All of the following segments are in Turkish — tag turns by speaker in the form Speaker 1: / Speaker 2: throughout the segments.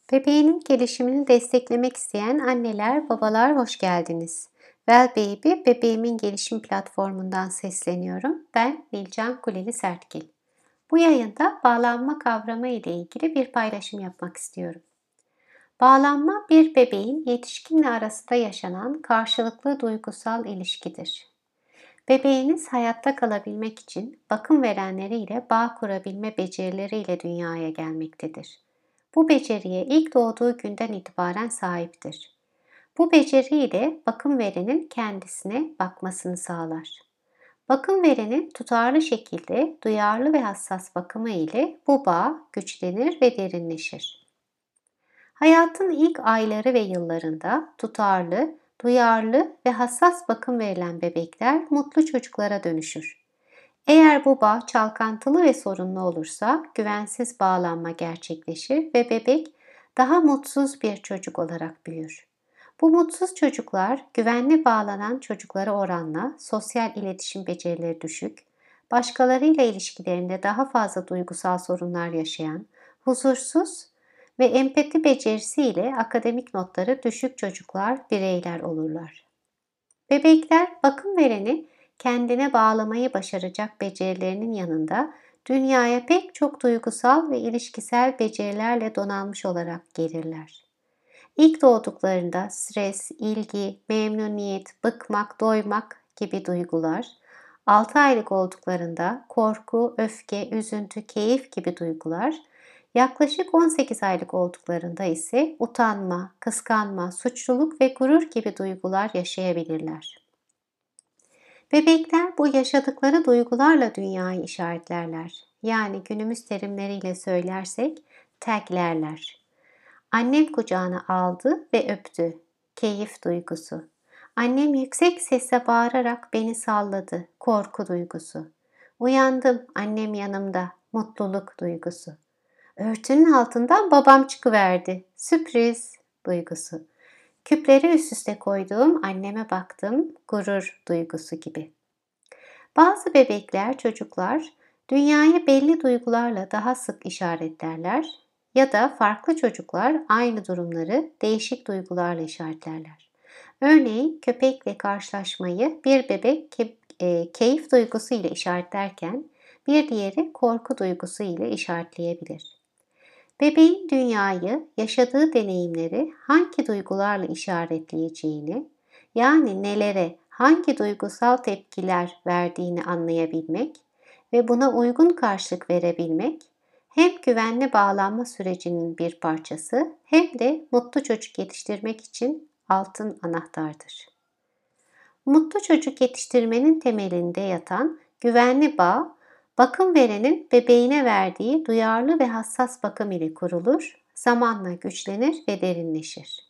Speaker 1: Bebeğinin gelişimini desteklemek isteyen anneler, babalar hoş geldiniz. Well Baby, bebeğimin gelişim platformundan sesleniyorum. Ben Nilcan Kuleli Sertgil. Bu yayında bağlanma kavramı ile ilgili bir paylaşım yapmak istiyorum. Bağlanma bir bebeğin yetişkinle arasında yaşanan karşılıklı duygusal ilişkidir. Bebeğiniz hayatta kalabilmek için bakım verenleriyle bağ kurabilme becerileriyle dünyaya gelmektedir. Bu beceriye ilk doğduğu günden itibaren sahiptir. Bu beceriyle bakım verenin kendisine bakmasını sağlar. Bakım verenin tutarlı şekilde duyarlı ve hassas bakımı ile bu bağ güçlenir ve derinleşir. Hayatın ilk ayları ve yıllarında tutarlı, duyarlı ve hassas bakım verilen bebekler mutlu çocuklara dönüşür. Eğer bu bağ çalkantılı ve sorunlu olursa güvensiz bağlanma gerçekleşir ve bebek daha mutsuz bir çocuk olarak büyür. Bu mutsuz çocuklar güvenli bağlanan çocuklara oranla sosyal iletişim becerileri düşük, başkalarıyla ilişkilerinde daha fazla duygusal sorunlar yaşayan, huzursuz ve empati becerisiyle akademik notları düşük çocuklar, bireyler olurlar. Bebekler bakım vereni kendine bağlamayı başaracak becerilerinin yanında dünyaya pek çok duygusal ve ilişkisel becerilerle donanmış olarak gelirler. İlk doğduklarında stres, ilgi, memnuniyet, bıkmak, doymak gibi duygular, 6 aylık olduklarında korku, öfke, üzüntü, keyif gibi duygular, yaklaşık 18 aylık olduklarında ise utanma, kıskanma, suçluluk ve gurur gibi duygular yaşayabilirler. Bebekler bu yaşadıkları duygularla dünyayı işaretlerler. Yani günümüz terimleriyle söylersek taglerler. Annem kucağına aldı ve öptü. Keyif duygusu. Annem yüksek sesle bağırarak beni salladı. Korku duygusu. Uyandım, annem yanımda. Mutluluk duygusu. Örtünün altından babam çıkıverdi. Sürpriz duygusu. Küpleri üst üste koyduğum anneme baktım. Gurur duygusu gibi. Bazı bebekler, çocuklar dünyayı belli duygularla daha sık işaretlerler ya da farklı çocuklar aynı durumları değişik duygularla işaretlerler. Örneğin köpekle karşılaşmayı bir bebek keyif duygusu ile işaretlerken bir diğeri korku duygusu ile işaretleyebilir. Bebeğin dünyayı, yaşadığı deneyimleri hangi duygularla işaretleyeceğini, yani nelere, hangi duygusal tepkiler verdiğini anlayabilmek ve buna uygun karşılık verebilmek, hem güvenli bağlanma sürecinin bir parçası hem de mutlu çocuk yetiştirmek için altın anahtardır. Mutlu çocuk yetiştirmenin temelinde yatan güvenli bağ, bakım verenin bebeğine verdiği duyarlı ve hassas bakım ile kurulur, zamanla güçlenir ve derinleşir.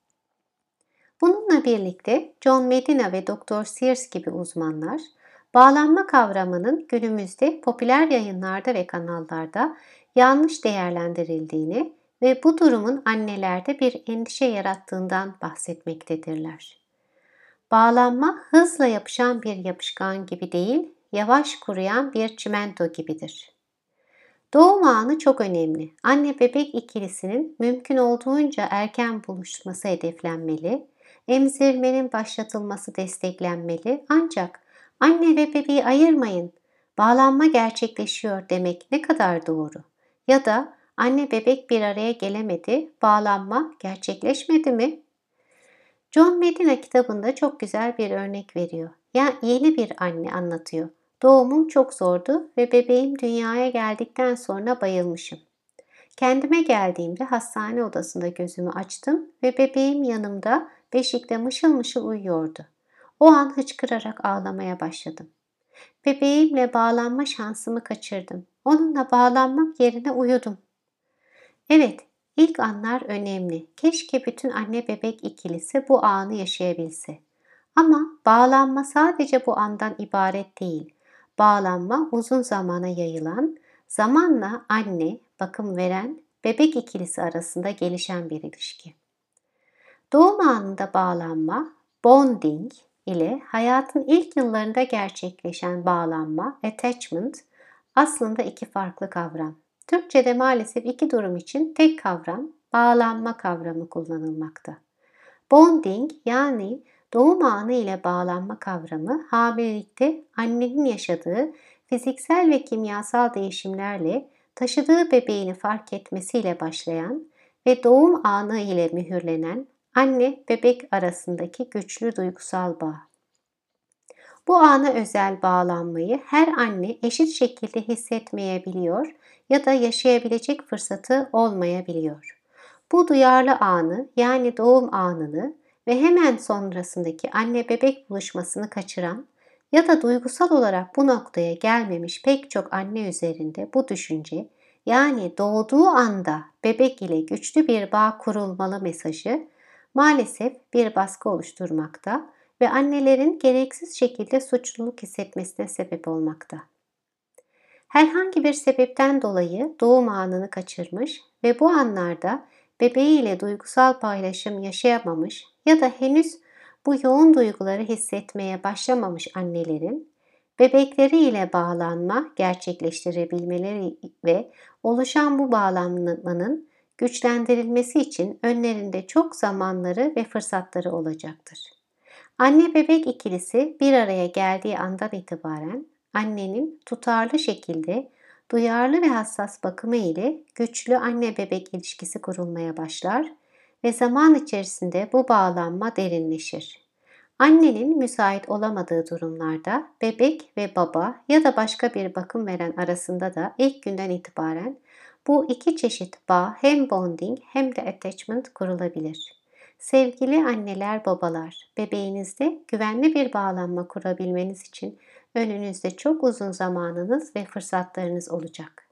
Speaker 1: Bununla birlikte John Medina ve Dr. Sears gibi uzmanlar, bağlanma kavramının günümüzde popüler yayınlarda ve kanallarda yanlış değerlendirildiğini ve bu durumun annelerde bir endişe yarattığından bahsetmektedirler. Bağlanma hızla yapışan bir yapışkan gibi değil, yavaş kuruyan bir çimento gibidir. Doğum anı çok önemli. Anne bebek ikilisinin mümkün olduğunca erken buluşması hedeflenmeli, emzirmenin başlatılması desteklenmeli ancak anne ve bebeği ayırmayın, bağlanma gerçekleşiyor demek ne kadar doğru? Ya da anne bebek bir araya gelemedi, bağlanma gerçekleşmedi mi? John Medina kitabında çok güzel bir örnek veriyor. Ya yeni bir anne anlatıyor. Doğumum çok zordu ve bebeğim dünyaya geldikten sonra bayılmışım. Kendime geldiğimde hastane odasında gözümü açtım ve bebeğim yanımda beşikte mışıl mışıl uyuyordu. O an hıçkırarak ağlamaya başladım. Bebeğimle bağlanma şansımı kaçırdım. Onunla bağlanmak yerine uyudum. Evet, ilk anlar önemli. Keşke bütün anne bebek ikilisi bu anı yaşayabilse. Ama bağlanma sadece bu andan ibaret değil. Bağlanma uzun zamana yayılan, zamanla anne, bakım veren, bebek ikilisi arasında gelişen bir ilişki. Doğum anında bağlanma, bonding ile hayatın ilk yıllarında gerçekleşen bağlanma, attachment, aslında iki farklı kavram. Türkçe'de maalesef iki durum için tek kavram bağlanma kavramı kullanılmakta. Bonding yani doğum anı ile bağlanma kavramı hamilelikte annenin yaşadığı fiziksel ve kimyasal değişimlerle taşıdığı bebeğini fark etmesiyle başlayan ve doğum anı ile mühürlenen anne bebek arasındaki güçlü duygusal bağ. Bu ana özel bağlanmayı her anne eşit şekilde hissetmeyebiliyor ya da yaşayabilecek fırsatı olmayabiliyor. Bu duyarlı anı yani doğum anını ve hemen sonrasındaki anne bebek buluşmasını kaçıran ya da duygusal olarak bu noktaya gelmemiş pek çok anne üzerinde bu düşünce yani doğduğu anda bebek ile güçlü bir bağ kurulmalı mesajı maalesef bir baskı oluşturmakta ve annelerin gereksiz şekilde suçluluk hissetmesine sebep olmakta. Herhangi bir sebepten dolayı doğum anını kaçırmış ve bu anlarda bebeğiyle duygusal paylaşım yaşayamamış ya da henüz bu yoğun duyguları hissetmeye başlamamış annelerin bebekleriyle bağlanma gerçekleştirebilmeleri ve oluşan bu bağlanmanın güçlendirilmesi için önlerinde çok zamanları ve fırsatları olacaktır. Anne bebek ikilisi bir araya geldiği andan itibaren annenin tutarlı şekilde duyarlı ve hassas bakımı ile güçlü anne bebek ilişkisi kurulmaya başlar ve zaman içerisinde bu bağlanma derinleşir. Annenin müsait olamadığı durumlarda bebek ve baba ya da başka bir bakım veren arasında da ilk günden itibaren bu iki çeşit bağ hem bonding hem de attachment kurulabilir. Sevgili anneler, babalar, bebeğinizde güvenli bir bağlanma kurabilmeniz için önünüzde çok uzun zamanınız ve fırsatlarınız olacak.